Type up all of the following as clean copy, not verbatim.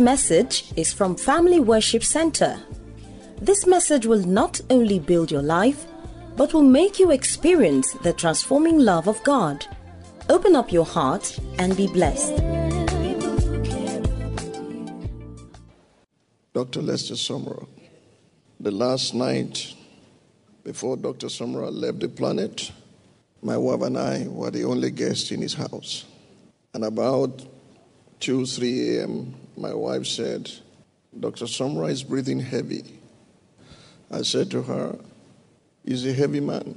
message is from Family Worship Center. This message will not only build your life, but will make you experience the transforming love of God. Open up your heart and be blessed. Dr. Lester Sumrall. The last night before Dr. Sumrall left the planet, my wife and I were the only guests in his house. And about 2-3 a.m., my wife said, Dr. Sumrall is breathing heavy. I said to her, he's a heavy man.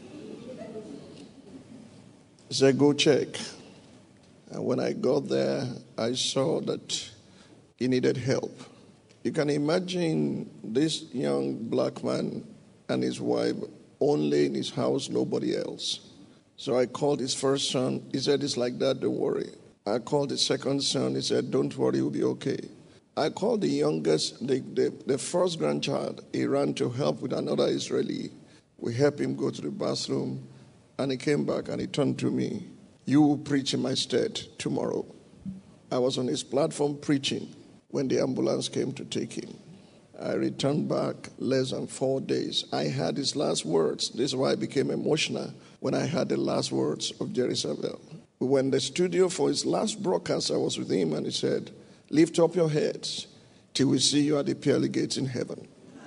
She said, go check. And when I got there, I saw that he needed help. You can imagine this young black man and his wife only in his house, nobody else. So I called his first son. He said, it's like that, don't worry. I called his second son. He said, don't worry, he'll be okay. I called the youngest, the first grandchild. He ran to help with another Israeli. We helped him go to the bathroom, and he came back and he turned to me. You will preach in my stead tomorrow. I was on his platform preaching when the ambulance came to take him. I returned back less than 4 days. I had his last words. This is why I became emotional when I heard the last words of Jerry Savelle. We went in the studio for his last broadcast. I was with him, and he said, lift up your heads till we see you at the pearly gates in heaven.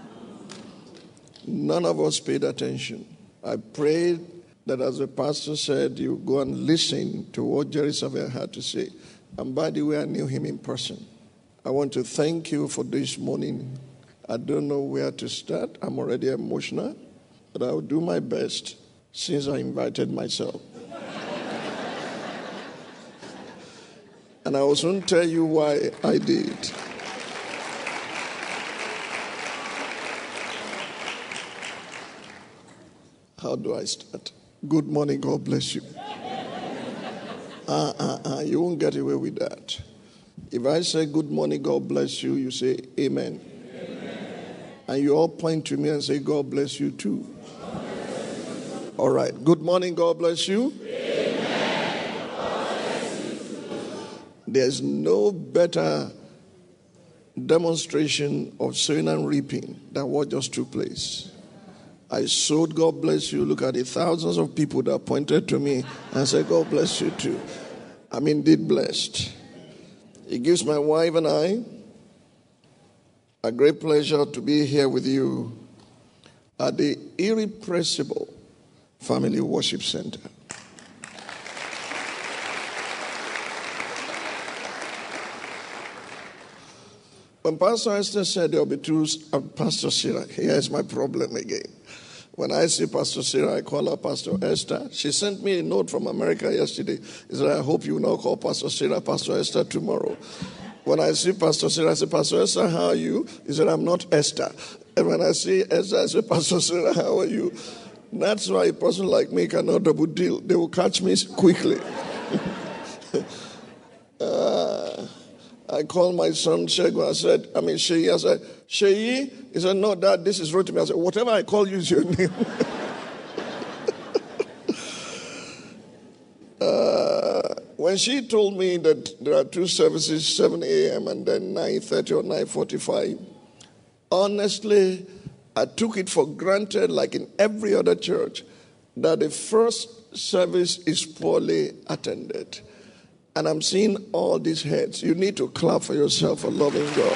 None of us paid attention. I prayed that, as the pastor said, you go and listen to what Jerry Savelle had to say. And by the way, I knew him in person. I want to thank you for this morning. I don't know where to start. I'm already emotional, but I'll do my best since I invited myself. And I will soon tell you why I did. How do I start? Good morning, God bless you. You won't get away with that. If I say good morning, God bless you, you say amen. Amen. And you all point to me and say, God bless you too. All right. Good morning, God bless you. Amen. God bless you too. There's no better demonstration of sowing and reaping than what just took place. I sowed, God bless you. Look at the thousands of people that pointed to me and said, God bless you too. I'm indeed blessed. It gives my wife and I a great pleasure to be here with you at the Irrepressible Family Worship Center. When Pastor Esther said there will be two, Pastor Sarah, here's my problem again. When I see Pastor Sarah, I call her Pastor Esther. She sent me a note from America yesterday. She said, I hope you will not call Pastor Sarah Pastor Esther tomorrow. When I see Pastor Sarah, I say, Pastor Esther, how are you? He said, I'm not Esther. And when I see Esther, I say, Pastor Sarah, how are you? That's why a person like me cannot double deal. They will catch me quickly. I called my son Shegu. I said, Sheyi. I said, Sheyi? He said, no, Dad, this is Rotimi. I said, whatever I call you is your name. When she told me that there are two services, 7 a.m. and then 9:30 or 9:45, honestly, I took it for granted, like in every other church, that the first service is poorly attended. And I'm seeing all these heads. You need to clap for yourself for loving God.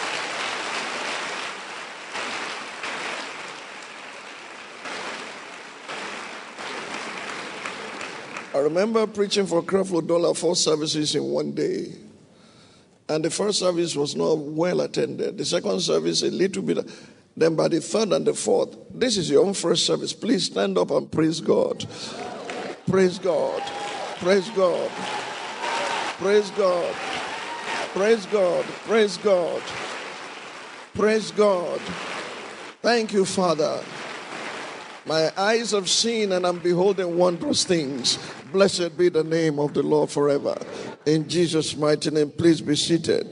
I remember preaching for Creflo Dollar 4 services in one day. And the first service was not well attended. The second service, a little bit. Then by the third and the fourth, this is your own first service. Please stand up and praise God. Praise God. Praise God. Praise God. Praise God. Praise God. Praise God. Thank you, Father. My eyes have seen and I'm beholding wondrous things. Blessed be the name of the Lord forever. In Jesus' mighty name, please be seated.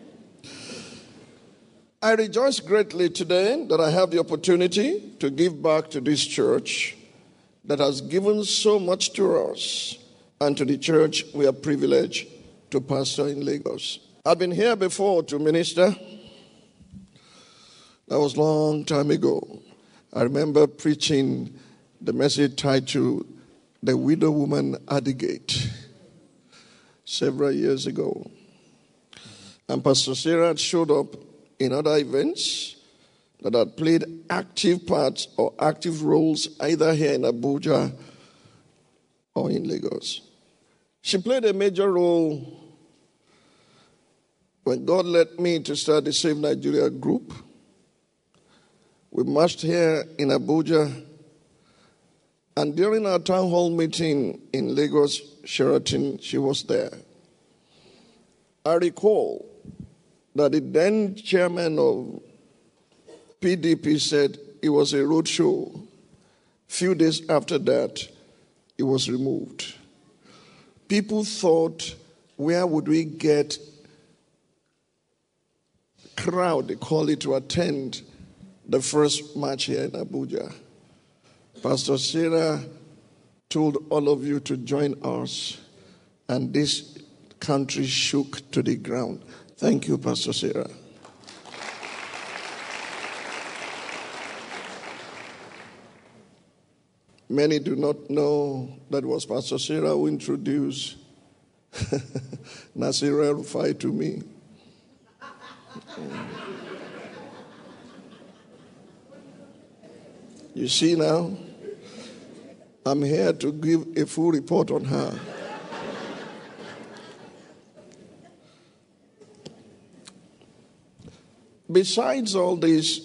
I rejoice greatly today that I have the opportunity to give back to this church that has given so much to us and to the church we are privileged to pastor in Lagos. I'd been here before to minister. That was a long time ago. I remember preaching the message titled, The Widow Woman at the Gate, several years ago. And Pastor Sarah had showed up in other events that had played active parts or active roles either here in Abuja or in Lagos. She played a major role when God led me to start the Save Nigeria group. We marched here in Abuja, and during our town hall meeting in Lagos, Sheraton, she was there. I recall that the then chairman of PDP said it was a road show. Few days after that, it was removed. People thought, where would we get crowd, they call it, to attend the first march here in Abuja? Pastor Sarah told all of you to join us, and this country shook to the ground. Thank you, Pastor Sarah. Many do not know that it was Pastor Sarah who introduced Nasir El-Rufai to me. You see now, I'm here to give a full report on her. Besides all this,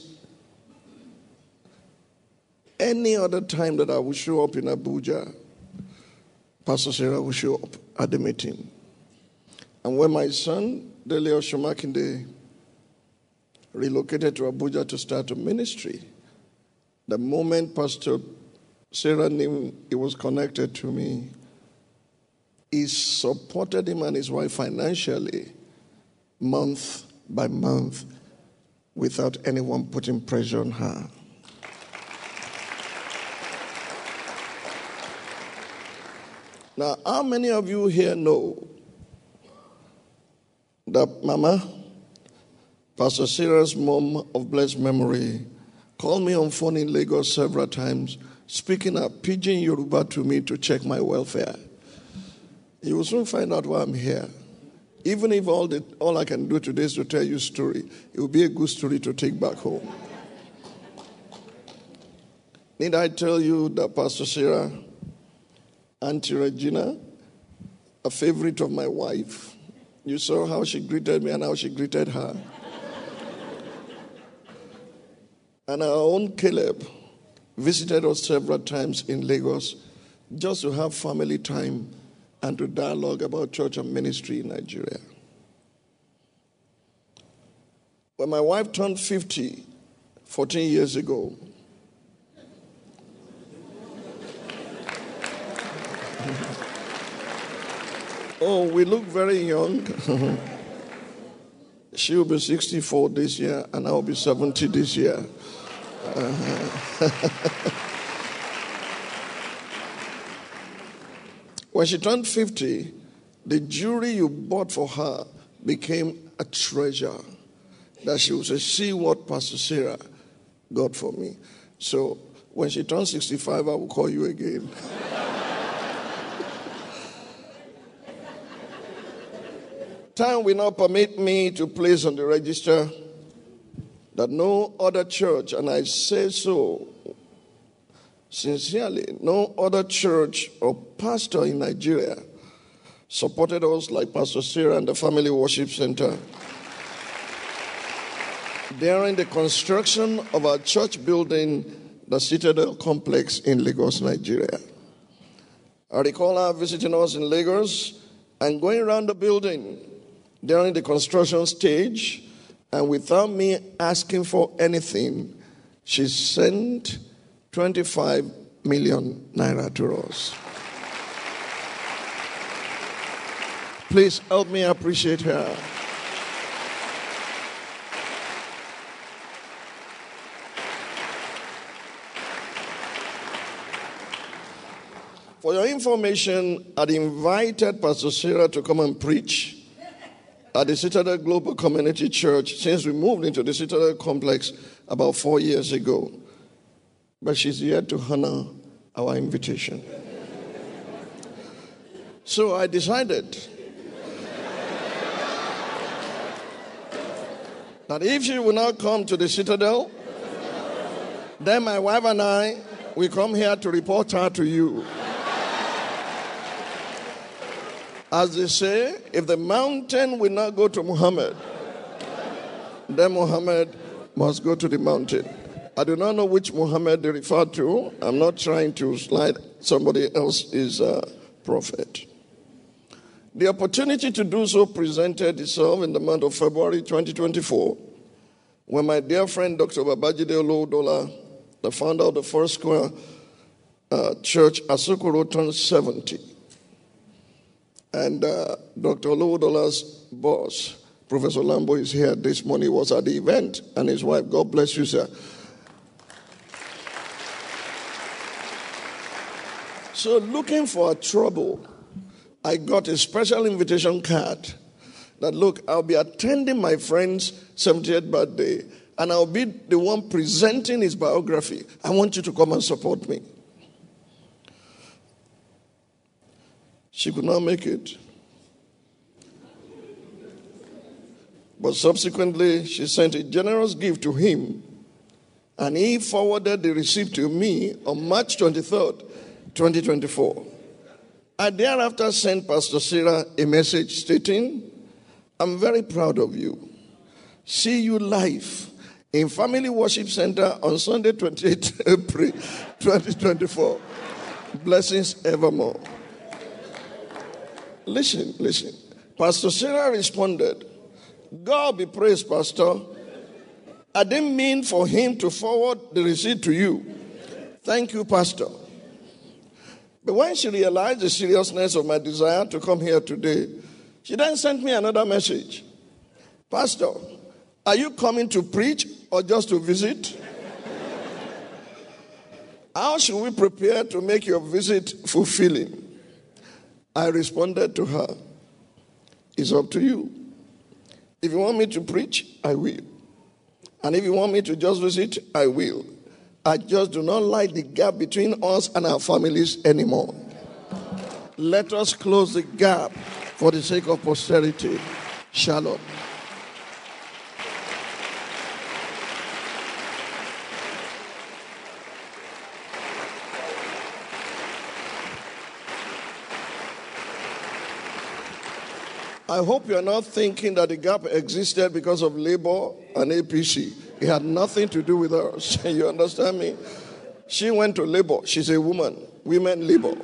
any other time that I would show up in Abuja, Pastor Sarah will show up at the meeting. And when my son, Dele Oshomakinde, relocated to Abuja to start a ministry, the moment Pastor Sarah knew he was connected to me, he supported him and his wife financially, month by month, without anyone putting pressure on her. Now, how many of you here know that Mama, Pastor Sarah's mom of blessed memory, called me on phone in Lagos several times, speaking a pidgin Yoruba to me to check my welfare? You will soon find out why I'm here. Even if all I can do today is to tell you a story, it will be a good story to take back home. Need I tell you that Pastor Sarah, Auntie Regina, a favorite of my wife, you saw how she greeted me and how she greeted her. And our own Caleb visited us several times in Lagos just to have family time and to dialogue about church and ministry in Nigeria. When my wife turned 50, 14 years ago, oh, we look very young. She will be 64 this year, and I will be 70 this year. When she turned 50, the jewelry you bought for her became a treasure that she would say, see what Pastor Sarah got for me. So when she turns 65, I will call you again. Time will not permit me to place on the register that no other church, and I say so sincerely, no other church or pastor in Nigeria supported us like Pastor Sarah and the Family Worship Center during the construction of our church building, the Citadel Complex in Lagos, Nigeria. I recall her visiting us in Lagos and going around the building during the construction stage, and without me asking for anything, she sent 25 million naira to us. Please help me appreciate her. For your information, I'd invited Pastor Sarah to come and preach at the Citadel Global Community Church since we moved into the Citadel complex about 4 years ago. But she's yet to honor our invitation. So I decided that if she will not come to the Citadel, then my wife and I will come here to report her to you. As they say, if the mountain will not go to Muhammad, then Muhammad must go to the mountain. I do not know which Muhammad they refer to. I'm not trying to slide somebody else's prophet. The opportunity to do so presented itself in the month of February 2024 when my dear friend Dr. Babajide Olowodola, the founder of the First Square Church, Asokoro, turned 70. And Dr. Olowodola's boss, Professor Lambo, is here this morning. He was at the event, and his wife. God bless you, sir. So looking for trouble, I got a special invitation card that, look, I'll be attending my friend's 70th birthday, and I'll be the one presenting his biography. I want you to come and support me. She could not make it. But subsequently, she sent a generous gift to him, and he forwarded the receipt to me on March 23rd, 2024. I thereafter sent Pastor Sarah a message stating, I'm very proud of you. See you live in Family Worship Center on Sunday, 28 April 2024. Blessings evermore. Listen. Pastor Sarah responded, God be praised, Pastor. I didn't mean for him to forward the receipt to you. Thank you, Pastor. But when she realized the seriousness of my desire to come here today, she then sent me another message. Pastor, are you coming to preach or just to visit? How should we prepare to make your visit fulfilling? I responded to her, it's up to you. If you want me to preach, I will. And if you want me to just visit, I will. I just do not like the gap between us and our families anymore. Let us close the gap for the sake of posterity. Shalom. I hope you are not thinking that the gap existed because of Labour and APC. It had nothing to do with us. You understand me? She went to Labour. She's a woman. Women Labour.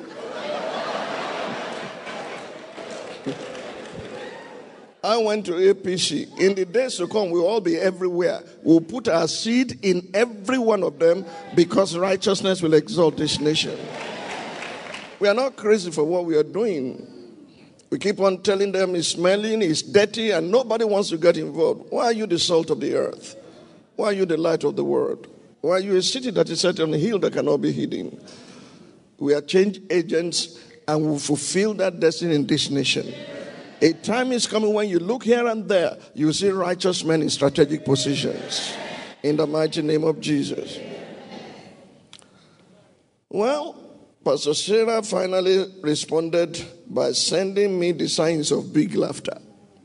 I went to APC. In the days to come, we'll all be everywhere. We'll put our seed in every one of them because righteousness will exalt this nation. We are not crazy for what we are doing. We keep on telling them it's smelling, it's dirty, and nobody wants to get involved. Why are you the salt of the earth? Why are you the light of the world? Why are you a city that is set on a hill that cannot be hidden? We are change agents and will fulfill that destiny in this nation. A time is coming when you look here and there, you see righteous men in strategic positions. In the mighty name of Jesus. Well, Pastor Sarah finally responded by sending me the signs of big laughter.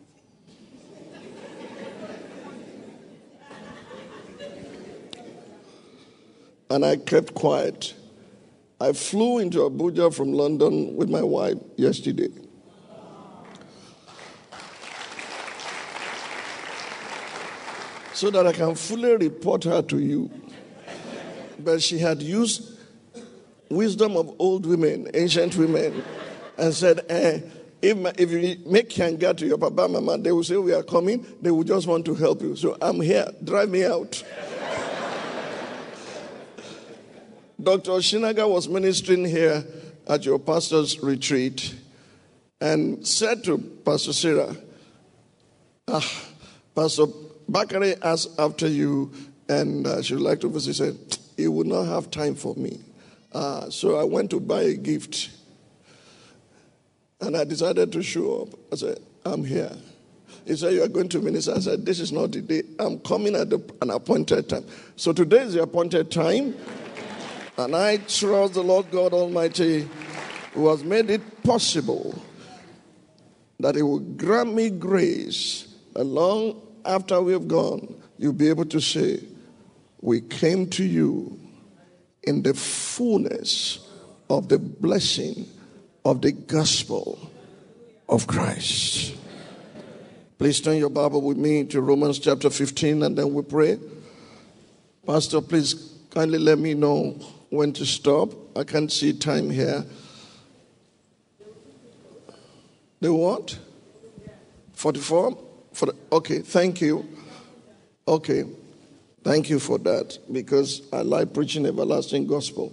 And I kept quiet. I flew into Abuja from London with my wife yesterday. So that I can fully report her to you. But she had used wisdom of old women, ancient women, and said, if you make Kyanga to your papa, mama, they will say we are coming. They will just want to help you. So I'm here. Drive me out. Dr. Oshinaga was ministering here at your pastor's retreat and said to Pastor Sarah, Pastor Bakare asked after you and she would like to visit. He said, he would not have time for me. So I went to buy a gift. And I decided to show up. I said, I'm here. He said, you are going to minister. I said, this is not the day. I'm coming at an appointed time. So today is the appointed time. And I trust the Lord God Almighty, who has made it possible that He will grant me grace that long after we have gone, you'll be able to say, we came to you in the fullness of the blessing of the gospel of Christ. Please turn your Bible with me to Romans chapter 15 and then we pray. Pastor, please kindly let me know when to stop. I can't see time here. The what? 44? Okay, thank you. Okay, thank you for that because I like preaching everlasting gospel.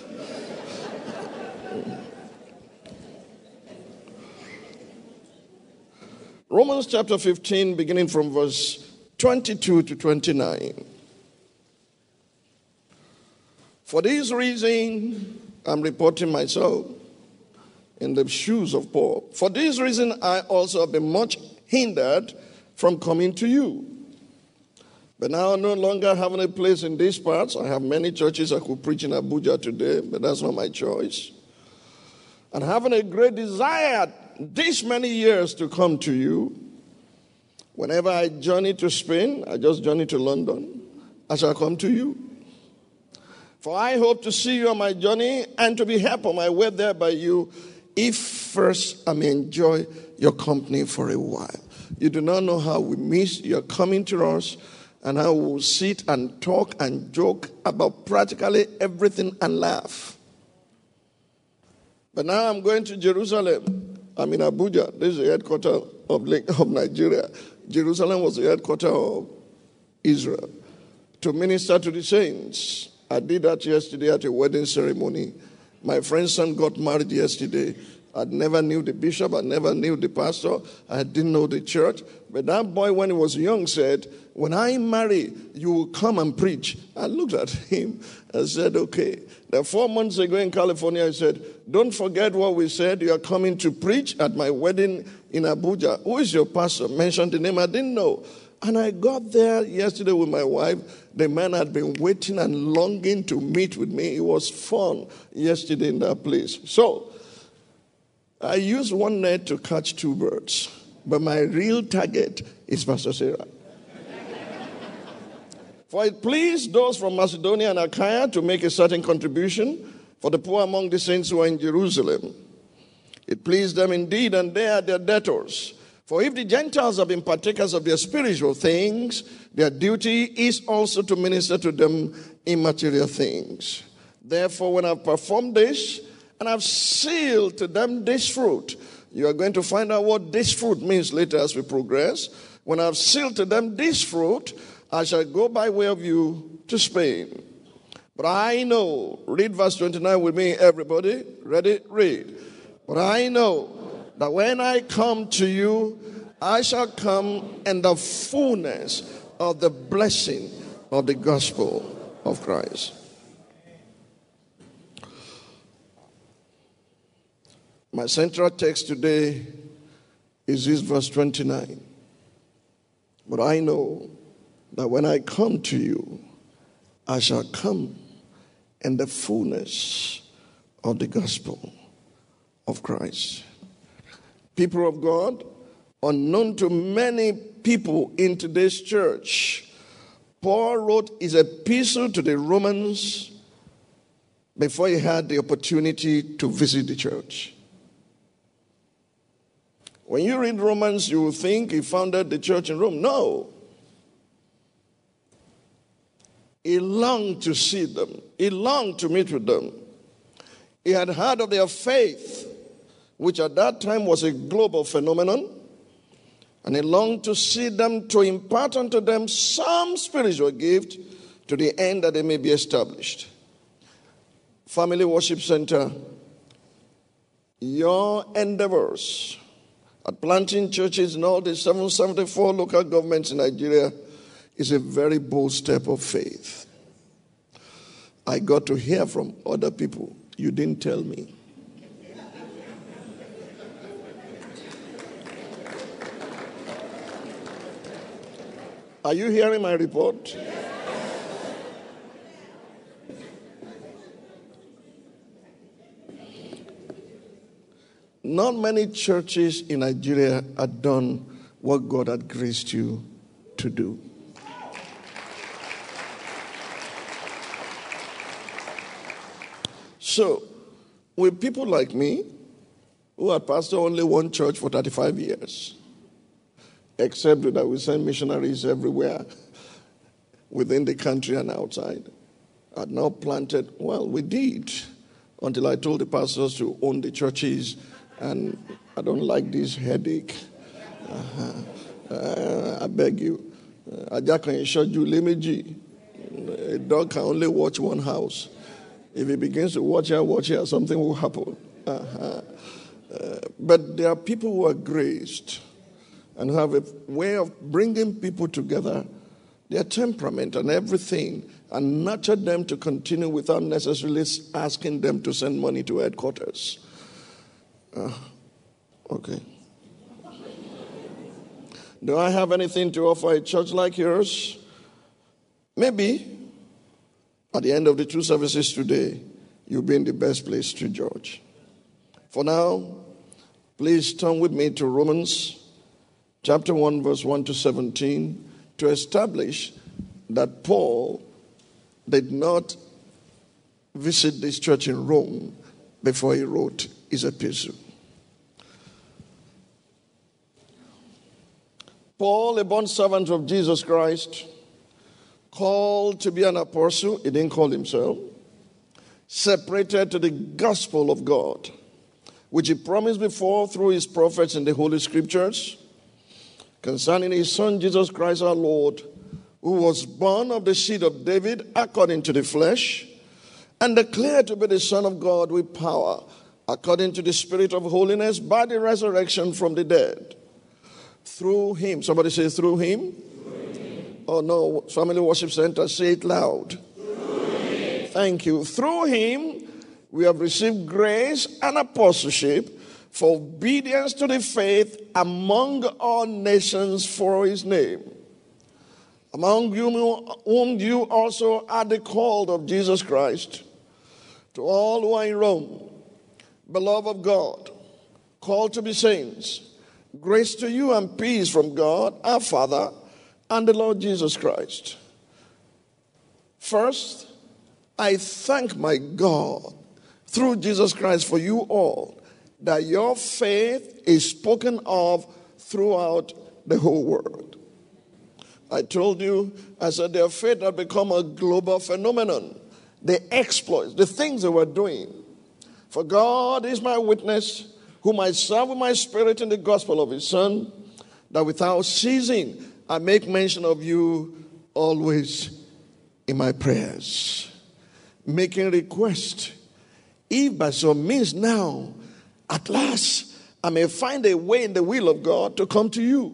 Romans chapter 15, beginning from verse 22 to 29. For this reason, I'm reporting myself in the shoes of Paul. For this reason, I also have been much hindered from coming to you. But now no longer having a place in these parts. I have many churches I could preach in Abuja today, but that's not my choice. And having a great desire these many years to come to you. Whenever I journey to Spain, I just journey to London, I shall come to you. For I hope to see you on my journey and to be helped on my way there by you, if first I may enjoy your company for a while. You do not know how we miss your coming to us and how we will sit and talk and joke about practically everything and laugh. But now I'm going to Jerusalem. I'm in Abuja. This is the headquarters of Nigeria. Jerusalem was the headquarters of Israel. To minister to the saints. I did that yesterday at a wedding ceremony. My friend's son got married yesterday. I never knew the bishop. I never knew the pastor. I didn't know the church. But that boy, when he was young, said, when I marry, you will come and preach. I looked at him and said, okay. Then 4 months ago in California, I said, don't forget what we said. You are coming to preach at my wedding in Abuja. Who is your pastor? Mentioned the name. I didn't know. And I got there yesterday with my wife. The man had been waiting and longing to meet with me. It was fun yesterday in that place. So I used one net to catch 2 birds. But my real target is Pastor Sarah. For it pleased those from Macedonia and Achaia to make a certain contribution for the poor among the saints who are in Jerusalem. It pleased them indeed, and they are their debtors. For if the Gentiles have been partakers of their spiritual things, their duty is also to minister to them immaterial things. Therefore, when I've performed this, and I've sealed to them this fruit, you are going to find out what this fruit means later as we progress. When I've sealed to them this fruit, I shall go by way of you to Spain. But I know, read verse 29 with me, everybody. Ready? Read. But I know that when I come to you, I shall come in the fullness of the blessing of the gospel of Christ. My central text today is this verse 29. But I know that when I come to you, I shall come in the fullness of the gospel of Christ. People of God, unknown to many people in today's church, Paul wrote his epistle to the Romans before he had the opportunity to visit the church. When you read Romans, you will think he founded the church in Rome. No. He longed to see them. He longed to meet with them. He had heard of their faith, which at that time was a global phenomenon. And he longed to see them, to impart unto them some spiritual gift to the end that they may be established. Family Worship Center, your endeavors at planting churches in all the 774 local governments in Nigeria is a very bold step of faith. I got to hear from other people. You didn't tell me. Are you hearing my report? Not many churches in Nigeria have done what God had graced you to do. So, with people like me, who had pastored only one church for 35 years, except that we send missionaries everywhere within the country and outside, had now planted, well, we did, until I told the pastors to own the churches, and I don't like this headache. I beg you. A dog can only watch one house. If he begins to watch here, something will happen. But there are people who are graced and have a way of bringing people together, their temperament and everything, and nurture them to continue without necessarily asking them to send money to headquarters. Okay. Do I have anything to offer a church like yours? Maybe at the end of the two services today, you'll be in the best place to judge. For now, please turn with me to Romans chapter 1, verse 1 to 17, to establish that Paul did not visit this church in Rome before he wrote his epistle. Paul, a bondservant of Jesus Christ, called to be an apostle, he didn't call himself, separated to the gospel of God, which he promised before through his prophets in the Holy Scriptures, concerning his Son Jesus Christ our Lord, who was born of the seed of David according to the flesh, and declared to be the Son of God with power, according to the Spirit of holiness, by the resurrection from the dead. Through him, somebody say through him. Oh no, Family Worship Center, say it loud. Thank you. Through him, we have received grace and apostleship for obedience to the faith among all nations for his name. Among whom you also are the called of Jesus Christ. To all who are in Rome, beloved of God, called to be saints, grace to you and peace from God, our Father, and the Lord Jesus Christ. First, I thank my God through Jesus Christ for you all, that your faith is spoken of throughout the whole world. I told you, I said their faith had become a global phenomenon. The exploits, the things they were doing. For God is my witness, whom I serve with my spirit in the gospel of his Son, that without ceasing I make mention of you always in my prayers, making request, if by some means now, at last, I may find a way in the will of God to come to you.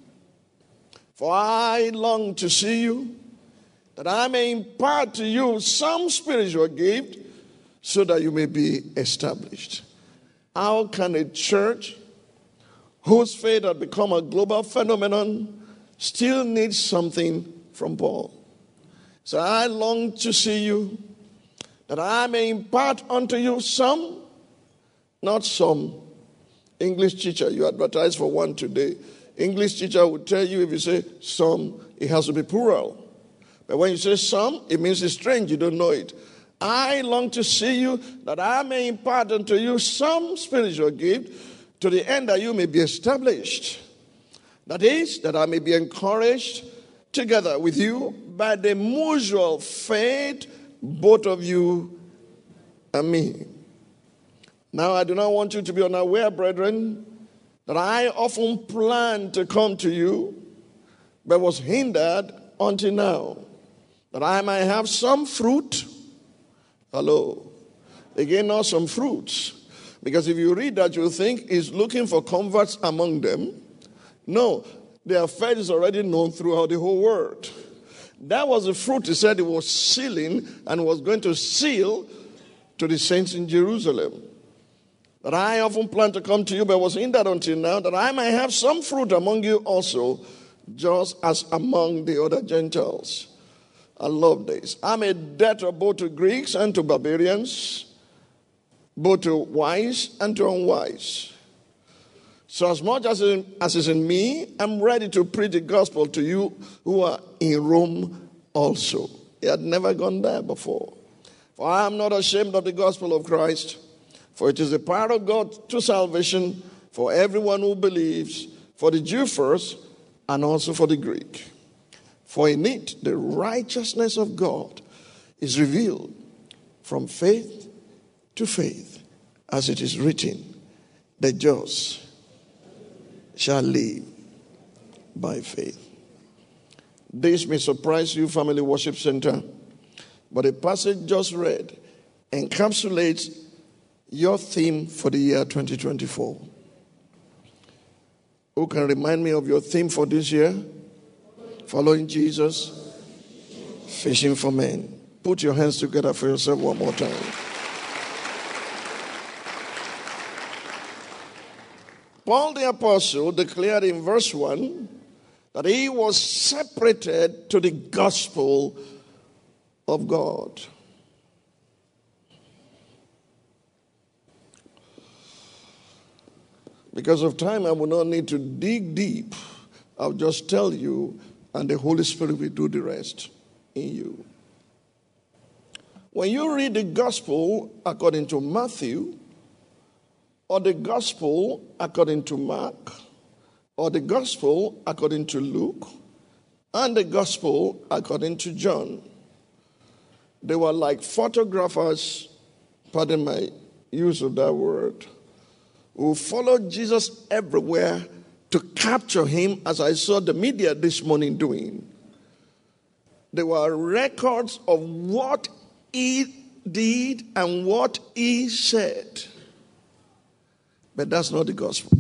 For I long to see you, that I may impart to you some spiritual gift, so that you may be established. How can a church whose faith had become a global phenomenon still need something from Paul? So I long to see you, that I may impart unto you some, not some. English teacher, you advertise for one today. English teacher will tell you, if you say some, it has to be plural. But when you say some, it means it's strange, you don't know it. I long to see you, that I may impart unto you some spiritual gift, to the end that you may be established. That is, that I may be encouraged together with you by the mutual faith, both of you and me. Now, I do not want you to be unaware, brethren, that I often planned to come to you, but was hindered until now, that I might have some fruit. Hello. Again, not some fruits. Because if you read that, you'll think he's looking for converts among them. No, their faith is already known throughout the whole world. That was the fruit he said he was sealing and was going to seal to the saints in Jerusalem. That I often planned to come to you, but was hindered until now, that I might have some fruit among you also, just as among the other Gentiles. I love this. I'm a debtor both to Greeks and to barbarians, both to wise and to unwise. So as much as is in me, I'm ready to preach the gospel to you who are in Rome also. He had never gone there before. For I am not ashamed of the gospel of Christ, for it is the power of God to salvation for everyone who believes, for the Jew first, and also for the Greek. For in it the righteousness of God is revealed from faith to faith, as it is written, the just shall live by faith. This may surprise you, Family Worship Center, but the passage just read encapsulates your theme for the year 2024. Who can remind me of your theme for this year? Following Jesus, fishing for men. Put your hands together for yourself one more time. Paul the Apostle declared in verse 1 that he was separated to the gospel of God. Because of time, I will not need to dig deep. I'll just tell you, and the Holy Spirit will do the rest in you. When you read the gospel according to Matthew, or the gospel according to Mark, or the gospel according to Luke, and the gospel according to John, they were like photographers, pardon my use of that word, who followed Jesus everywhere to capture him, as I saw the media this morning doing. There were records of what he did and what he said. But that's not the gospel.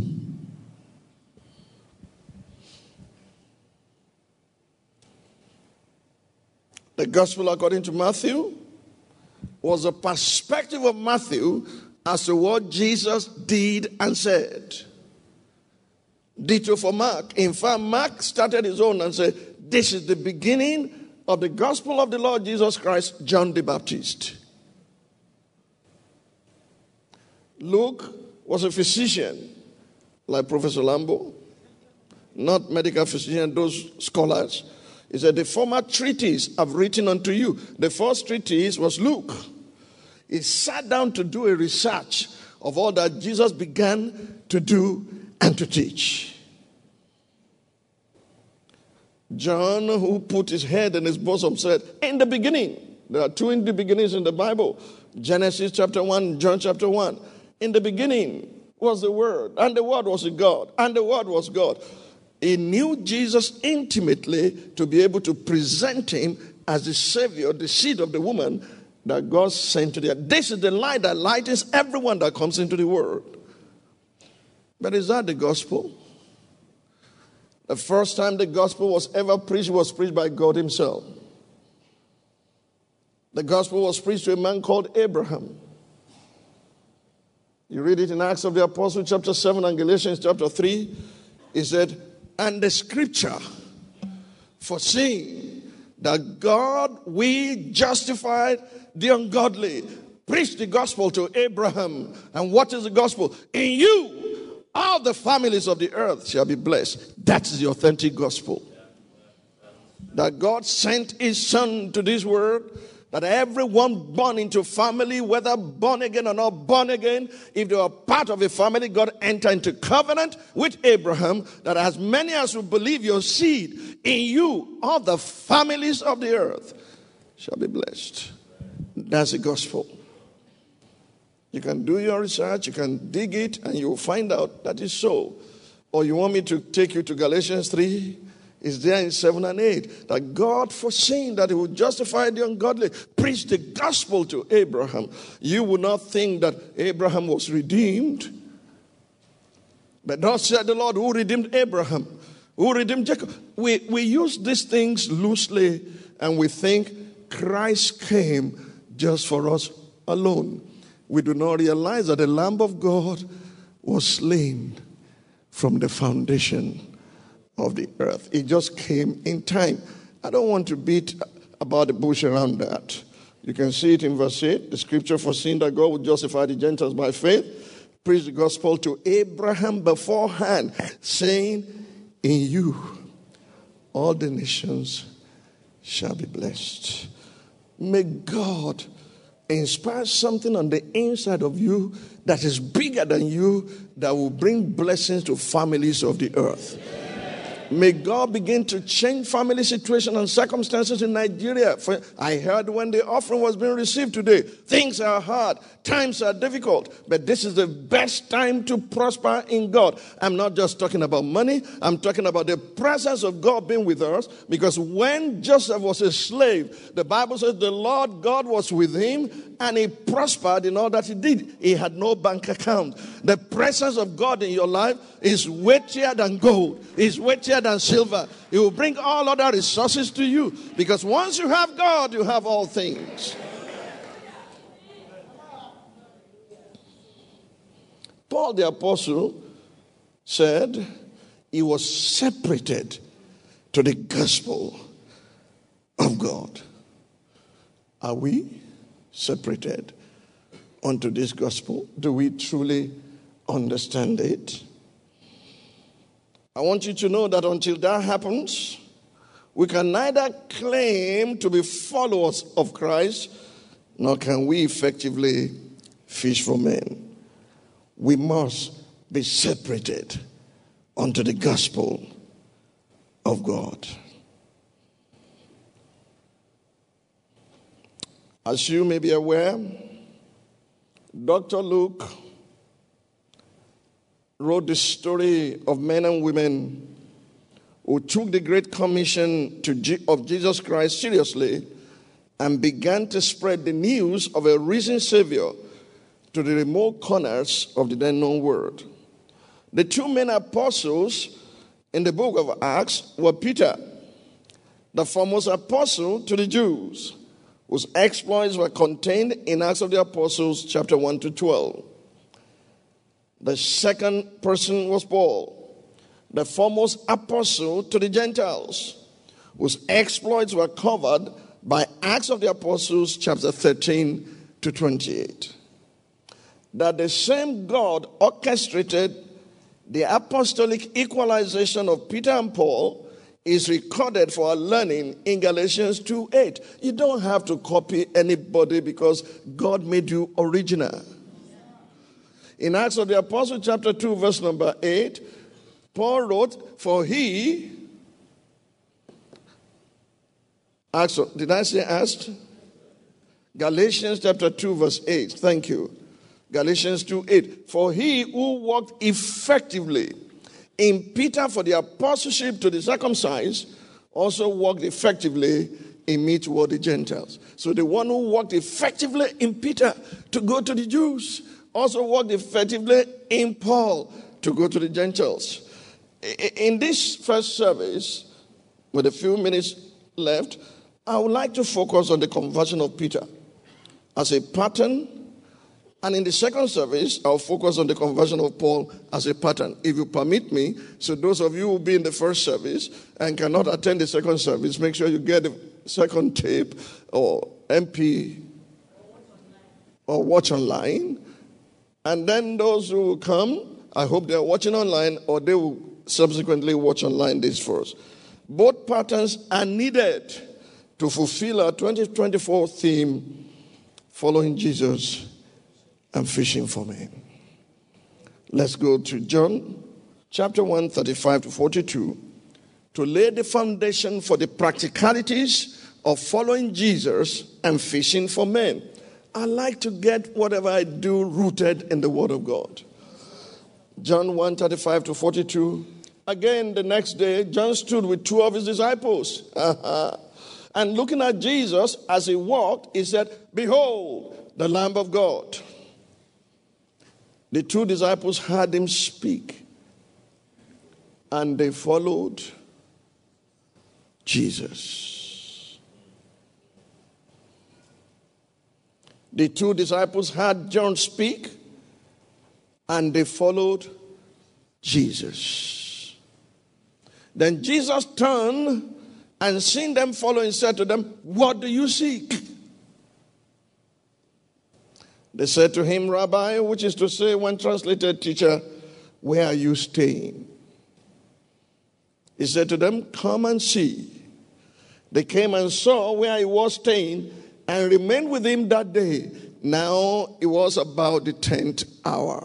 The gospel according to Matthew was a perspective of Matthew as to what Jesus did and said. Ditto for Mark. In fact, Mark started his own and said, this is the beginning of the gospel of the Lord Jesus Christ, John the Baptist. Luke was a physician, like Professor Lambo, not medical physician, those scholars. He said, the former treatise I've written unto you. The first treatise was Luke. He sat down to do a research of all that Jesus began to do and to teach. John, who put his head in his bosom, said, in the beginning, there are two in the beginnings in the Bible, Genesis chapter 1, John chapter 1. In the beginning was the Word, and the Word was God, and the Word was God. He knew Jesus intimately to be able to present him as the Savior, the seed of the woman that God sent to the earth. This is the light that lightens everyone that comes into the world. But is that the gospel? The first time the gospel was ever preached was preached by God himself. The gospel was preached to a man called Abraham. You read it in Acts of the Apostles chapter 7 and Galatians chapter 3. He said, and the scripture, foreseeing that God will justify the ungodly, preach the gospel to Abraham. And what is the gospel? In you, all the families of the earth shall be blessed. That's the authentic gospel. That God sent his son to this world, that everyone born into family, whether born again or not born again, if they are part of a family, God entered into covenant with Abraham, that as many as will believe your seed, in you, all the families of the earth shall be blessed. That's the gospel. You can do your research, you can dig it, and you will find out that is so. Or you want me to take you to Galatians 3? It's there in 7 and 8. That God, foreseeing that he would justify the ungodly, preached the gospel to Abraham. You would not think that Abraham was redeemed. But thus said the Lord, who redeemed Abraham? Who redeemed Jacob? We use these things loosely, and we think Christ came just for us alone. We do not realize that the Lamb of God was slain from the foundation of the earth. It just came in time. I don't want to beat about the bush around that. You can see it in verse 8. The scripture foreseeing that God would justify the Gentiles by faith, preach the gospel to Abraham beforehand, saying, in you all the nations shall be blessed. May God inspire something on the inside of you that is bigger than you, that will bring blessings to families of the earth. May God begin to change family situation and circumstances in Nigeria. For I heard when the offering was being received today, things are hard, times are difficult, but this is the best time to prosper in God. I'm not just talking about money, I'm talking about the presence of God being with us, because when Joseph was a slave, the Bible says the Lord God was with him and he prospered in all that he did. He had no bank account. The presence of God in your life is weightier than gold, is weightier than silver. It will bring all other resources to you, because once you have God, you have all things. Paul the apostle said he was separated to the gospel of God. Are we separated unto this gospel? Do we truly understand it? I want you to know that until that happens, we can neither claim to be followers of Christ, nor can we effectively fish for men. We must be separated unto the gospel of God. As you may be aware, Dr. Luke wrote the story of men and women who took the Great Commission of Jesus Christ seriously and began to spread the news of a risen Savior to the remote corners of the then known world. The two main apostles in the book of Acts were Peter, the foremost apostle to the Jews, whose exploits were contained in Acts of the Apostles chapter 1 to 12. The second person was Paul, the foremost apostle to the Gentiles, whose exploits were covered by Acts of the Apostles chapter 13 to 28. That the same God orchestrated the apostolic equalization of Peter and Paul is recorded for our learning in Galatians 2:8. You don't have to copy anybody, because God made you original. In Acts of the Apostles chapter 2 verse number 8, Paul wrote, for he, did I say asked? Galatians chapter 2 verse 8, thank you. Galatians 2:8, for he who walked effectively in Peter for the apostleship to the circumcised also walked effectively in me toward the Gentiles. So the one who walked effectively in Peter to go to the Jews also walked effectively in Paul to go to the Gentiles. In this first service, with a few minutes left, I would like to focus on the conversion of Peter as a pattern. And in the second service, I'll focus on the conversion of Paul as a pattern, if you permit me. So those of you who will be in the first service and cannot attend the second service, make sure you get the second tape or MP or watch online. And then those who will come, I hope they're watching online, or they will subsequently watch online this first. Both patterns are needed to fulfill our 2024 theme, following Jesus and fishing for men. Let's go to John chapter 1, 35 to 42 to lay the foundation for the practicalities of following Jesus and fishing for men. I like to get whatever I do rooted in the Word of God. John 1, 35 to 42. Again, the next day, John stood with two of his disciples. And looking at Jesus as he walked, he said, behold, the Lamb of God. The two disciples heard him speak, and they followed Jesus. The two disciples heard John speak, and they followed Jesus. Then Jesus turned and seeing them following, said to them, "What do you seek?" They said to him, "Rabbi," which is to say, when translated, "Teacher, where are you staying?" He said to them, "Come and see." They came and saw where he was staying and remained with him that day. Now it was about the 10th hour.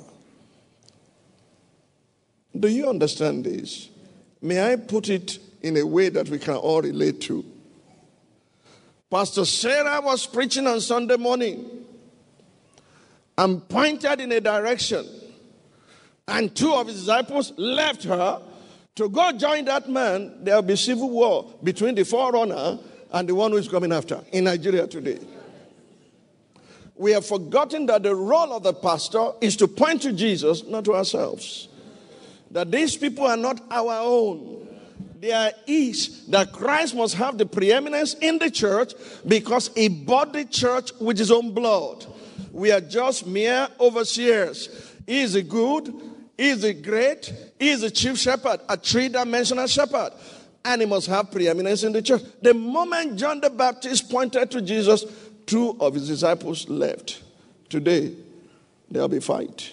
Do you understand this? May I put it in a way that we can all relate to? Pastor Sarah was preaching on Sunday morning and pointed in a direction, and two of his disciples left her to go join that man. There will be civil war between the forerunner and the one who is coming after in Nigeria today. We have forgotten that the role of the pastor is to point to Jesus, not to ourselves. That these people are not our own. There is that Christ must have the preeminence in the church because he bought the church with his own blood. We are just mere overseers. He is a good, he is a great, he is a chief shepherd, a three-dimensional shepherd. And he must have preeminence in the church. The moment John the Baptist pointed to Jesus, two of his disciples left. Today, there will be fight.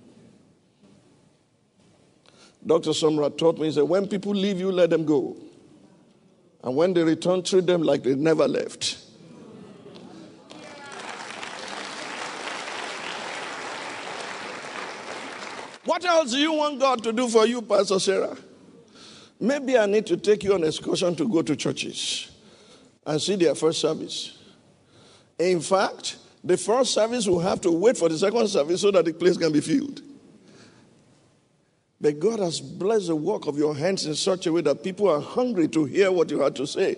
Dr. Somra taught me, he said, when people leave you, let them go. And when they return, treat them like they never left. What else do you want God to do for you, Pastor Sarah? Maybe I need to take you on an excursion to go to churches and see their first service. In fact, the first service will have to wait for the second service so that the place can be filled. But God has blessed the work of your hands in such a way that people are hungry to hear what you have to say.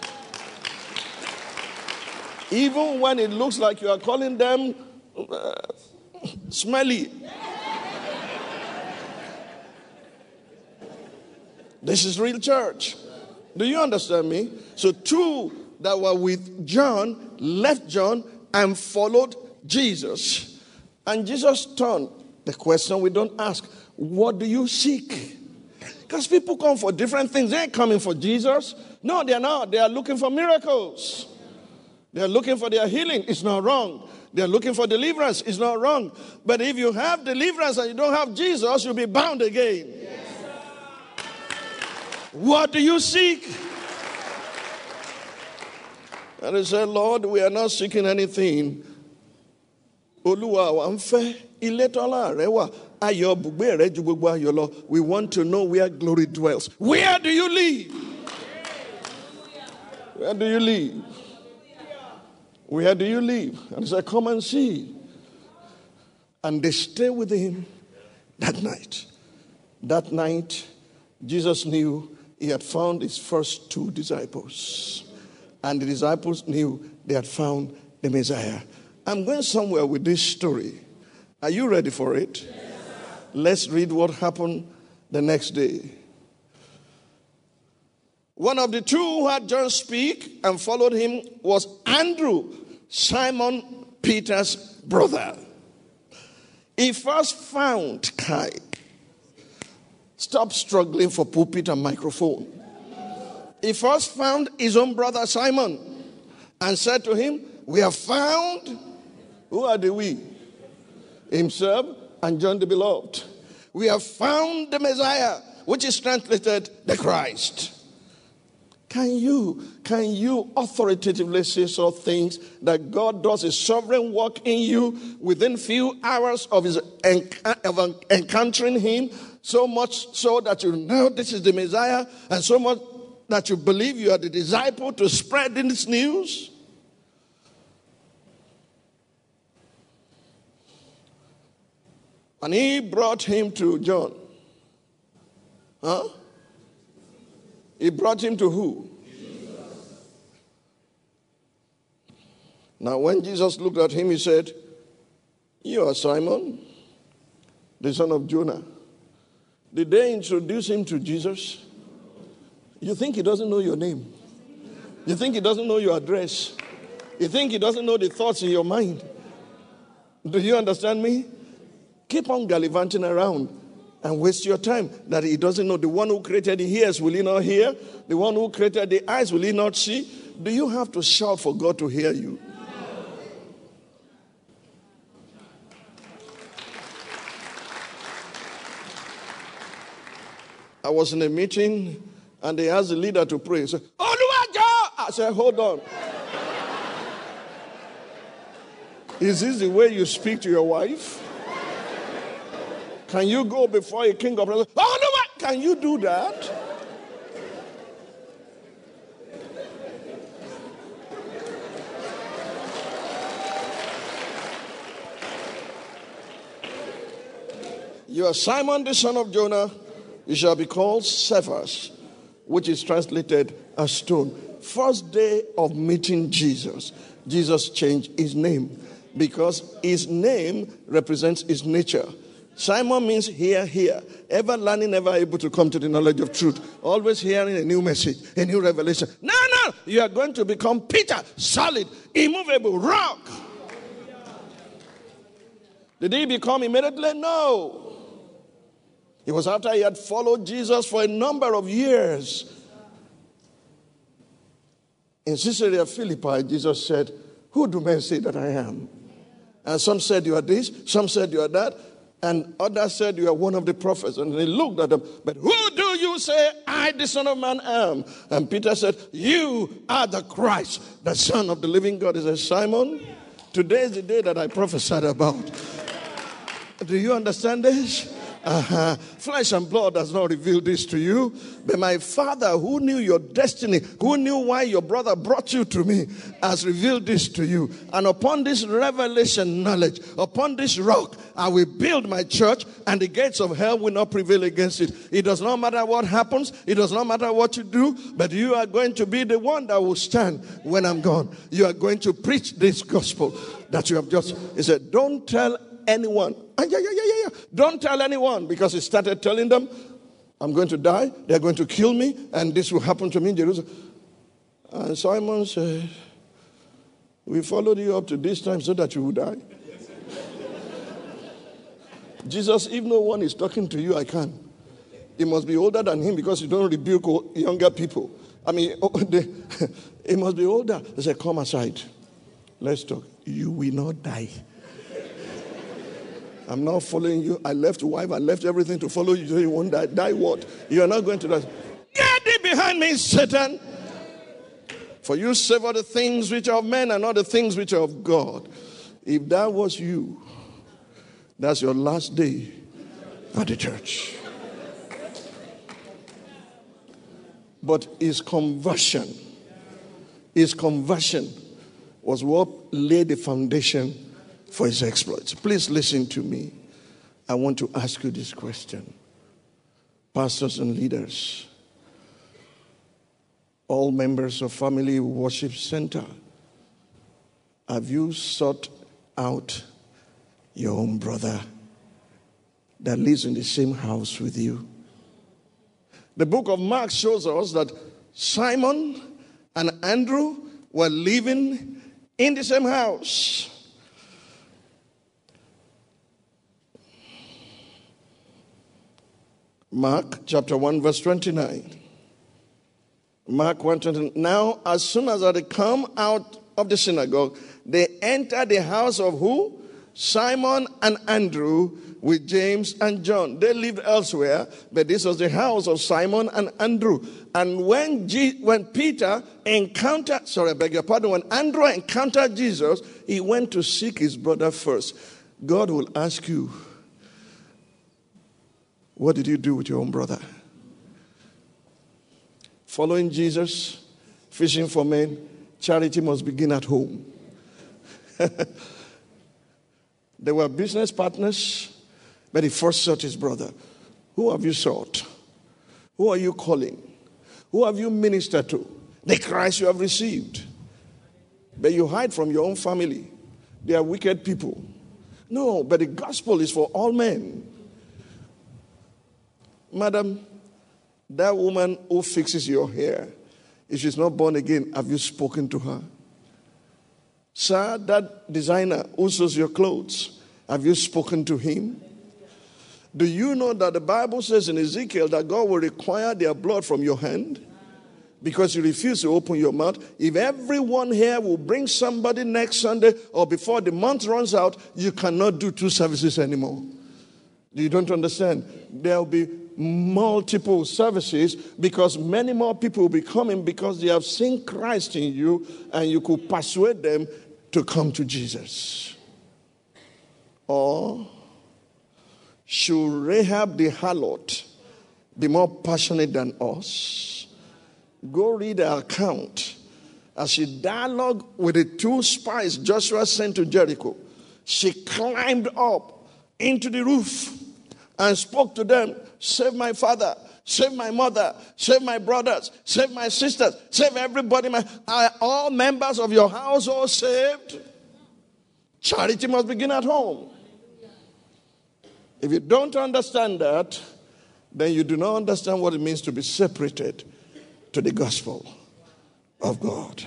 Even when it looks like you are calling them smelly. This is real church. Do you understand me? So two that were with John left John and followed Jesus. And Jesus turned. The question we don't ask, what do you seek? Because people come for different things. They ain't coming for Jesus. No, they are not. They are looking for miracles. They are looking for their healing. It's not wrong. They are looking for deliverance. It's not wrong. But if you have deliverance and you don't have Jesus, you'll be bound again. Yes. What do you seek? And they said, Lord, we are not seeking anything. Olúwa wa ń fẹ́ ilé tọ́lá rẹ wà ayọ̀ bùgbé rẹ ju gbogbo ayọ̀ lọ. We want to know where glory dwells. Where do you live? Where do you live? Where do you live? And he said, come and see. And they stay with him that night. That night, Jesus knew he had found his first two disciples. And the disciples knew they had found the Messiah. I'm going somewhere with this story. Are you ready for it? Yes. Let's read what happened the next day. One of the two who had John speak and followed him was Andrew, Simon Peter's brother. He first found Kai. Stop struggling for pulpit and microphone. He first found his own brother Simon and said to him, we have found, who are the we? Himself and John the Beloved. We have found the Messiah, which is translated the Christ. Can you authoritatively say so things that God does a sovereign work in you within few hours of his encountering him, so much so that you know this is the Messiah, and so much that you believe you are the disciple to spread this news? And he brought him to John. Huh? He brought him to who? Jesus. Now when Jesus looked at him, he said, you are Simon, the son of Jonah. Did they introduce him to Jesus? You think he doesn't know your name? You think he doesn't know your address? You think he doesn't know the thoughts in your mind? Do you understand me? Keep on gallivanting around and waste your time that he doesn't know. The one who created the ears, will he not hear? The one who created the eyes, will he not see? Do you have to shout for God to hear you? I was in a meeting and they asked the leader to pray. He said, Oluwajo! I said, hold on. Is this the way you speak to your wife? Can you go before a king of praise? Oluwa! Can you do that? You are Simon the son of Jonah. You shall be called Cephas, which is translated as stone. First day of meeting Jesus, Jesus changed his name because his name represents his nature. Simon means hear, hear. Ever learning, ever able to come to the knowledge of truth. Always hearing a new message, a new revelation. No, you are going to become Peter, solid, immovable, rock. Did he become immediately? No. It was after he had followed Jesus for a number of years. In Caesarea Philippi, Jesus said, who do men say that I am? And some said you are this, some said you are that, and others said you are one of the prophets. And he looked at them, but who do you say I, the Son of Man, am? And Peter said, you are the Christ, the Son of the living God. He said, Simon, today is the day that I prophesied about. Do you understand this? Flesh and blood has not revealed this to you, but my Father who knew your destiny, who knew why your brother brought you to me, has revealed this to you. And upon this revelation knowledge, upon this rock, I will build my church, and the gates of hell will not prevail against it. It does not matter what happens, it does not matter what you do, but you are going to be the one that will stand when I'm gone. You are going to preach this gospel that you have just, he said, don't tell anyone. Don't tell anyone, because he started telling them, I'm going to die, they're going to kill me, and this will happen to me in Jerusalem. And Simon said, we followed you up to this time so that you would die. Jesus, if no one is talking to you, I can. He must be older than him because you don't rebuke younger people. I mean, he must be older. He said, come aside. Let's talk. You will not die. I'm not following you. I left wife. I left everything to follow you. So you won't die. Die what? You are not going to die. Get thee behind me, Satan. For you savor the things which are of men and not the things which are of God. If that was you, that's your last day at the church. But his conversion was what laid the foundation for his exploits. Please listen to me. I want to ask you this question. Pastors and leaders, all members of Family Worship Center, have you sought out your own brother that lives in the same house with you? The book of Mark shows us that Simon and Andrew were living in the same house. Mark chapter 1 verse 29. Mark 1:29. Now as soon as they come out of the synagogue, they enter the house of who? Simon and Andrew with James and John. They lived elsewhere, but this was the house of Simon and Andrew. And when Peter encountered, when Andrew encountered Jesus, he went to seek his brother first. God will ask you, what did you do with your own brother? Following Jesus, fishing for men, charity must begin at home. They were business partners, but he first sought his brother. Who have you sought? Who are you calling? Who have you ministered to? The Christ you have received. But you hide from your own family. They are wicked people. No, but the gospel is for all men. Madam, that woman who fixes your hair, if she's not born again, have you spoken to her? Sir, that designer who sews your clothes, have you spoken to him? Do you know that the Bible says in Ezekiel that God will require their blood from your hand? Because you refuse to open your mouth. If everyone here will bring somebody next Sunday or before the month runs out, you cannot do 2 services anymore. You don't understand. There will be multiple services because many more people will be coming because they have seen Christ in you and you could persuade them to come to Jesus. Or should Rahab the harlot be more passionate than us? Go read her account. As she dialogued with the 2 spies Joshua sent to Jericho, she climbed up into the roof and spoke to them, save my father, save my mother, save my brothers, save my sisters, save everybody. Are all members of your household saved? Charity must begin at home. If you don't understand that, then you do not understand what it means to be separated to the gospel of God.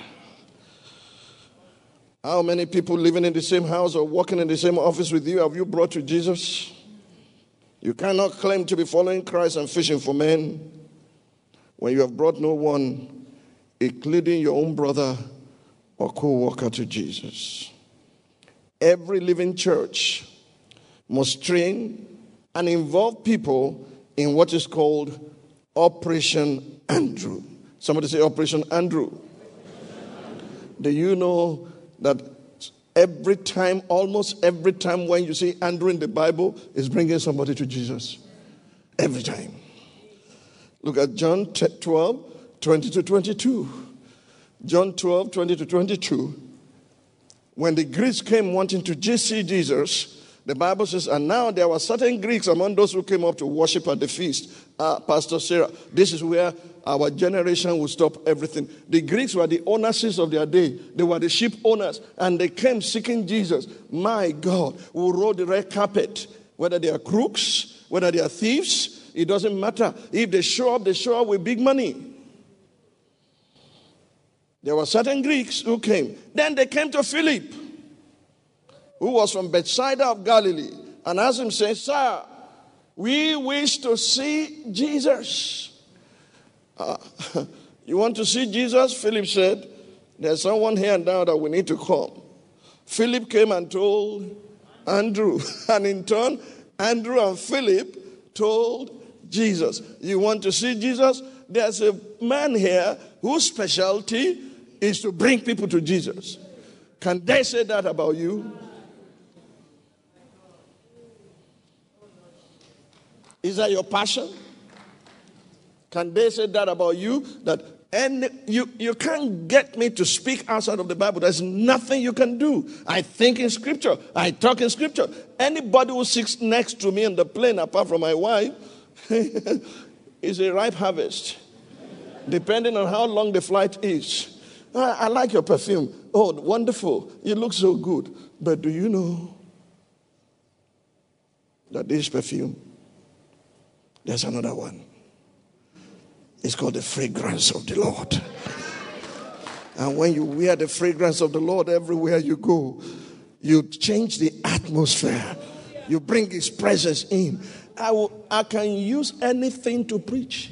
How many people living in the same house or working in the same office with you have you brought to Jesus? You cannot claim to be following Christ and fishing for men when you have brought no one, including your own brother or co-worker, to Jesus. Every living church must train and involve people in what is called Operation Andrew. Somebody say Operation Andrew. Do you know that almost every time when you see Andrew in the Bible, is bringing somebody to Jesus? Every time. Look at John 12, 20 to 22. John 12, 20 to 22. When the Greeks came wanting to see Jesus, the Bible says, and now there were certain Greeks among those who came up to worship at the feast. Pastor Sarah, this is where our generation will stop everything. The Greeks were the owners of their day. They were the sheep owners. And they came seeking Jesus. My God, who rolled the red carpet. Whether they are crooks, whether they are thieves, it doesn't matter. If they show up with big money. There were certain Greeks who came. Then they came to Philip, who was from Bethsaida of Galilee, and asked him, saying, Sir, we wish to see Jesus. You want to see Jesus? Philip said, there's someone here now that we need to come. Philip came and told Andrew. And in turn, Andrew and Philip told Jesus. You want to see Jesus? There's a man here whose specialty is to bring people to Jesus. Can they say that about you? Is that your passion? Can they say that about you? That you can't get me to speak outside of the Bible. There's nothing you can do. I think in Scripture. I talk in Scripture. Anybody who sits next to me on the plane, apart from my wife, is a ripe harvest. Depending on how long the flight is. I like your perfume. Oh, wonderful. You look so good. But do you know that this perfume, there's another one. It's called the fragrance of the Lord. And when you wear the fragrance of the Lord everywhere you go, you change the atmosphere. You bring His presence in. I can use anything to preach.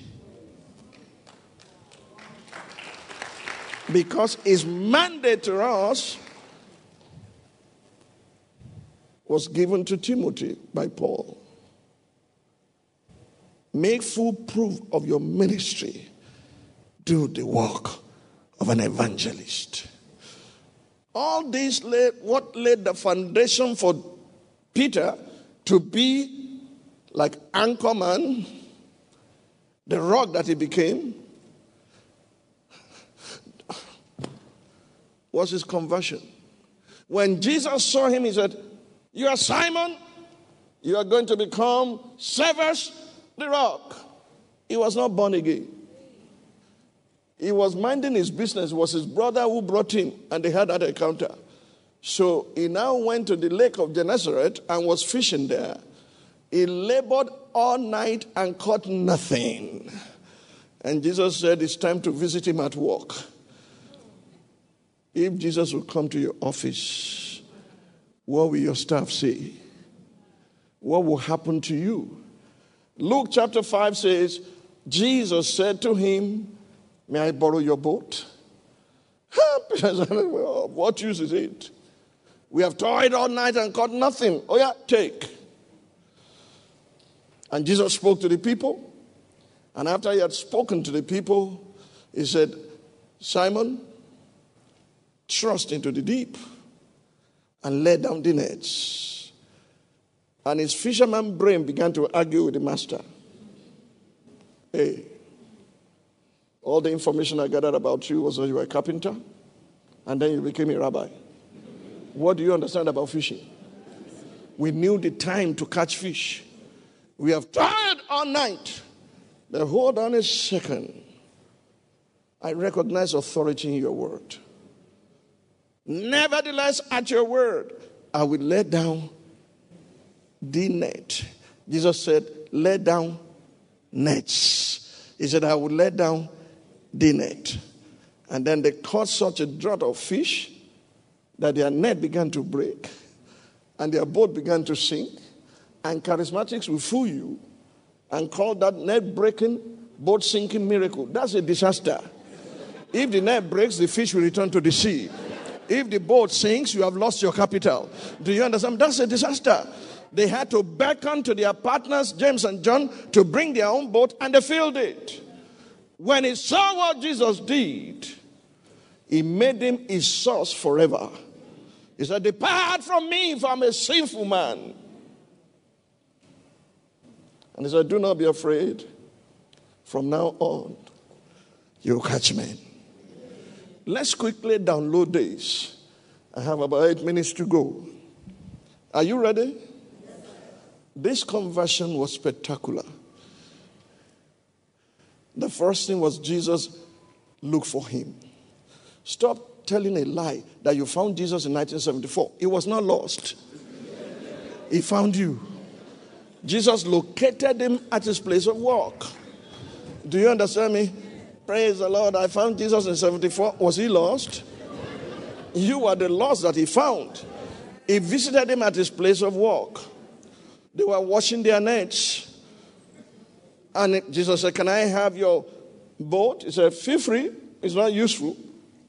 Because His mandate to us was given to Timothy by Paul. Make full proof of your ministry. Do the work of an evangelist. All this laid the foundation for Peter to be like Anchorman, the rock that he became, was his conversion. When Jesus saw him, he said, "You are Simon, you are going to become Cephas, the rock." He was not born again. He was minding his business. It was his brother who brought him, and they had that encounter. So he now went to the lake of Gennesaret and was fishing there. He labored all night and caught nothing. And Jesus said, it's time to visit him at work. If Jesus will come to your office, what will your staff say? What will happen to you? Luke chapter 5 says, Jesus said to him, may I borrow your boat? Peter said, well, what use is it? We have toiled all night and caught nothing. Oh yeah, take. And Jesus spoke to the people. And after he had spoken to the people, he said, Simon, thrust into the deep and let down the nets. And his fisherman brain began to argue with the master. Hey, all the information I gathered about you was that you were a carpenter, and then you became a rabbi. What do you understand about fishing? We knew the time to catch fish. We have toiled all night. But hold on a second. I recognize authority in your word. Nevertheless, at your word, I will let down the net. Jesus said, let down nets. He said, I will let down the net. And then they caught such a draught of fish that their net began to break and their boat began to sink. And charismatics will fool you and call that net breaking, boat sinking miracle. That's a disaster. If the net breaks, the fish will return to the sea. If the boat sinks, you have lost your capital. Do you understand? That's a disaster. They had to beckon to their partners, James and John, to bring their own boat, and they filled it. When he saw what Jesus did, he made him his source forever. He said, depart from me, for I'm a sinful man. And he said, do not be afraid. From now on, you'll catch men. Let's quickly download this. I have about 8 minutes to go. Are you ready? This conversion was spectacular. The first thing was Jesus looked for him. Stop telling a lie that you found Jesus in 1974. He was not lost. He found you. Jesus located him at his place of work. Do you understand me? Praise the Lord. I found Jesus in 74. Was he lost? You are the lost that he found. He visited him at his place of work. They were washing their nets. And Jesus said, can I have your boat? He said, feel free. It's not useful.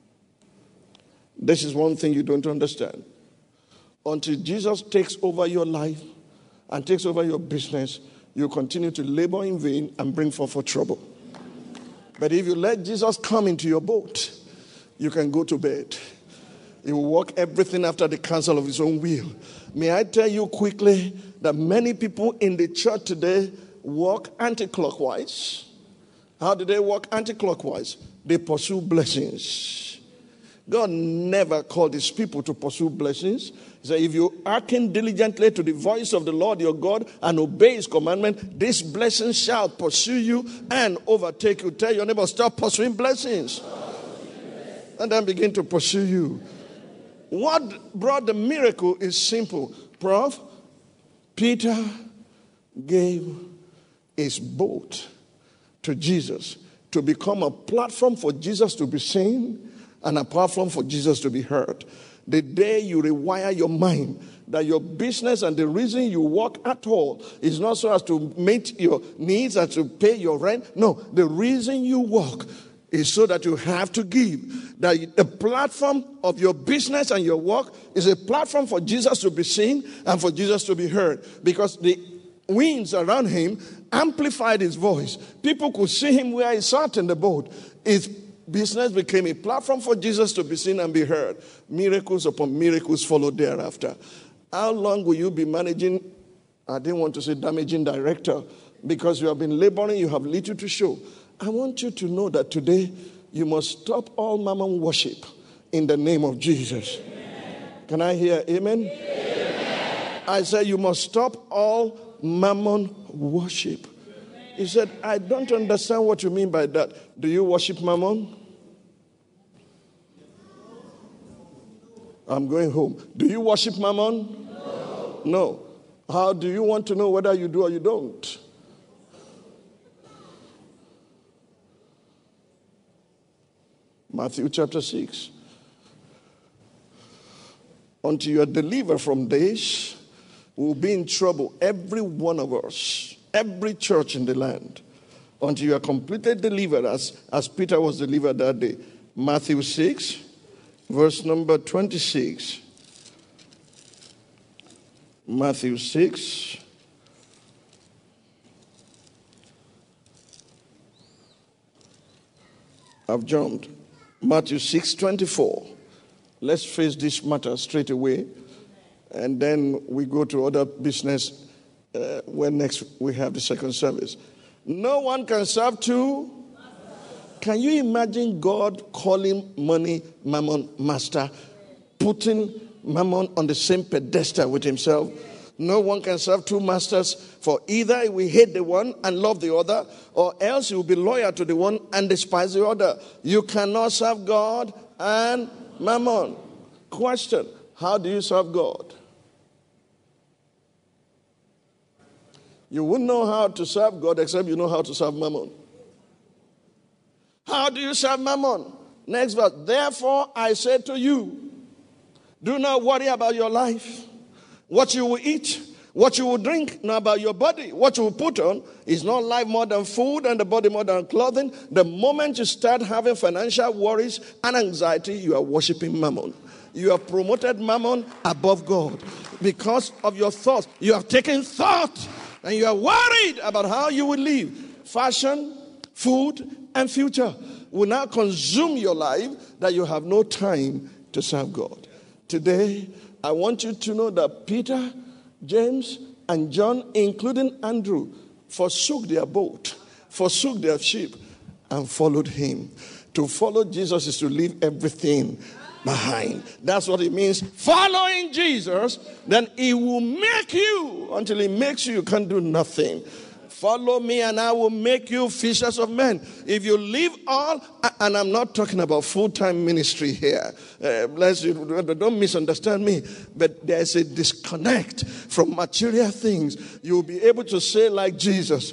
This is one thing you don't understand. Until Jesus takes over your life and takes over your business, you continue to labor in vain and bring forth trouble. But if you let Jesus come into your boat, you can go to bed. He will work everything after the counsel of his own will. May I tell you quickly that many people in the church today walk anti-clockwise. How do they walk anti-clockwise? They pursue blessings. God never called his people to pursue blessings. He said, if you hearken diligently to the voice of the Lord your God and obey his commandment, this blessing shall pursue you and overtake you. Tell your neighbor, stop pursuing blessings. And then begin to pursue you. What brought the miracle is simple. Prof, Peter gave his boat to Jesus to become a platform for Jesus to be seen and a platform for Jesus to be heard. The day you rewire your mind that your business and the reason you work at all is not so as to meet your needs and to pay your rent. No, the reason you work is so that you have to give. That the platform of your business and your work is a platform for Jesus to be seen and for Jesus to be heard. Because the winds around him amplified his voice. People could see him where he sat in the boat. His business became a platform for Jesus to be seen and be heard. Miracles upon miracles followed thereafter. How long will you be managing, I didn't want to say damaging director, because you have been laboring, you have little to show. I want you to know that today you must stop all mammon worship in the name of Jesus. Amen. Can I hear amen? Amen? I said you must stop all mammon worship. Amen. He said, I don't understand what you mean by that. Do you worship mammon? I'm going home. Do you worship mammon? No. No. How do you want to know whether you do or you don't? Matthew chapter 6. Until you are delivered from this, we will be in trouble. Every one of us. every church in the land until you are completely delivered as Peter was delivered that day. Matthew 6, verse number 26. Matthew 6. I've jumped. Matthew 6:24. Let's face this matter straight away. And then we go to other business when next we have the second service. No one can serve two. Can you imagine God calling money Mammon master, putting Mammon on the same pedestal with himself? No one can serve two masters, for either he will hate the one and love the other, or else he will be loyal to the one and despise the other. You cannot serve God and Mammon. Question: how do you serve God? You wouldn't know how to serve God except you know how to serve Mammon. How do you serve Mammon? Next verse. Therefore I say to you, do not worry about your life, what you will eat, what you will drink, nor about your body, what you will put on. Is not life more than food and the body more than clothing? The moment you start having financial worries and anxiety, you are worshiping Mammon. You have promoted Mammon above God because of your thoughts. You have taken thought and you are worried about how you will live. Fashion, food, and future will now consume your life that you have no time to serve God. Today, I want you to know that Peter, James, and John, including Andrew, forsook their boat, forsook their ship, and followed him. To follow Jesus is to leave everything behind. That's what it means. Following Jesus, then he will make you. Until he makes you, you can't do nothing. Follow me and I will make you fishers of men. If you leave all, and I'm not talking about full-time ministry here. Don't misunderstand me. But there's a disconnect from material things. You'll be able to say like Jesus,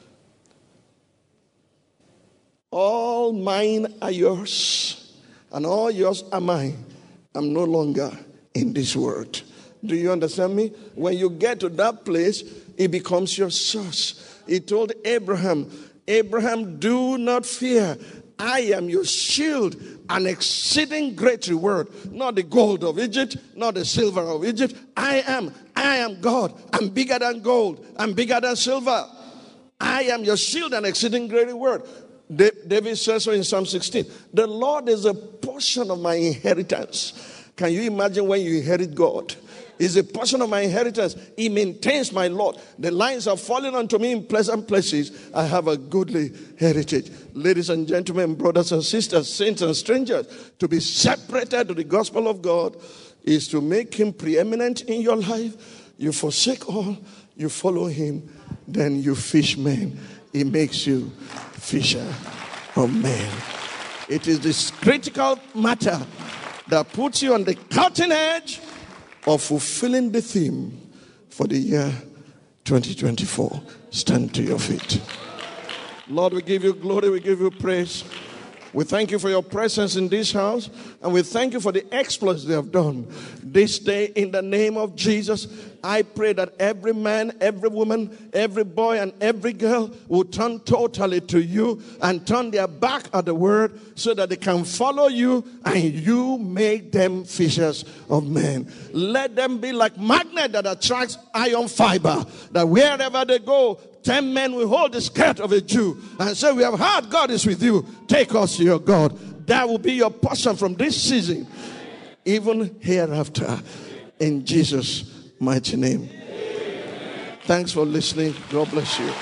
all mine are yours, and all yours are mine. I'm no longer in this world. Do you understand me? When you get to that place, it becomes your source. He told Abraham, Abraham, do not fear. I am your shield, an exceeding great reward. Not the gold of Egypt, not the silver of Egypt. I am God. I'm bigger than gold. I'm bigger than silver. I am your shield, an exceeding great reward. David says so in Psalm 16. The Lord is a portion of my inheritance. Can you imagine when you inherit God? Is a portion of my inheritance. He maintains my lot. The lines are falling unto me in pleasant places. I have a goodly heritage. Ladies and gentlemen, brothers and sisters, saints and strangers, to be separated to the gospel of God is to make him preeminent in your life. You forsake all, you follow him, then you fish men. He makes you fisher of men. It is this critical matter that puts you on the cutting edge of fulfilling the theme for the year 2024. Stand to your feet. Lord, we give you glory, we give you praise. We thank you for your presence in this house, and we thank you for the exploits they have done. This day, in the name of Jesus, I pray that every man, every woman, every boy, and every girl will turn totally to you and turn their back at the word so that they can follow you and you make them fishers of men. Let them be like magnet that attracts iron fiber, that wherever they go, 10 men will hold the skirt of a Jew and say, we have heard God is with you. Take us to your God. That will be your portion from this season, even hereafter. In Jesus' mighty name. Thanks for listening. God bless you.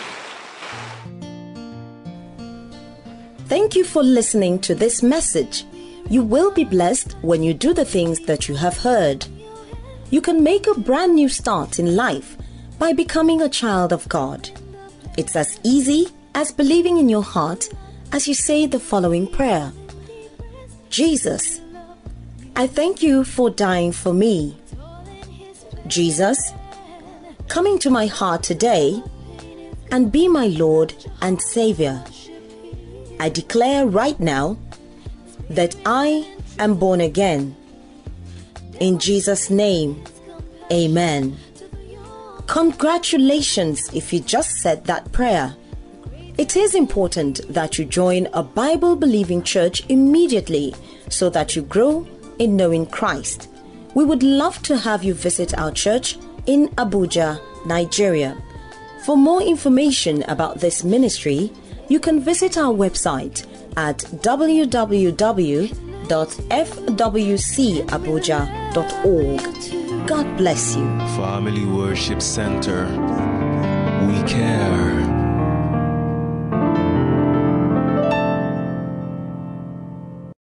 Thank you for listening to this message. You will be blessed when you do the things that you have heard. You can make a brand new start in life by becoming a child of God. It's as easy as believing in your heart as you say the following prayer. Jesus, I thank you for dying for me. Jesus, come into my heart today and be my Lord and Savior. I declare right now that I am born again. In Jesus' name, amen. Congratulations if you just said that prayer. It is important that you join a Bible-believing church immediately so that you grow in knowing Christ. We would love to have you visit our church in Abuja, Nigeria. For more information about this ministry, you can visit our website at www.fwcabuja.org. God bless you. Family Worship Center. We care.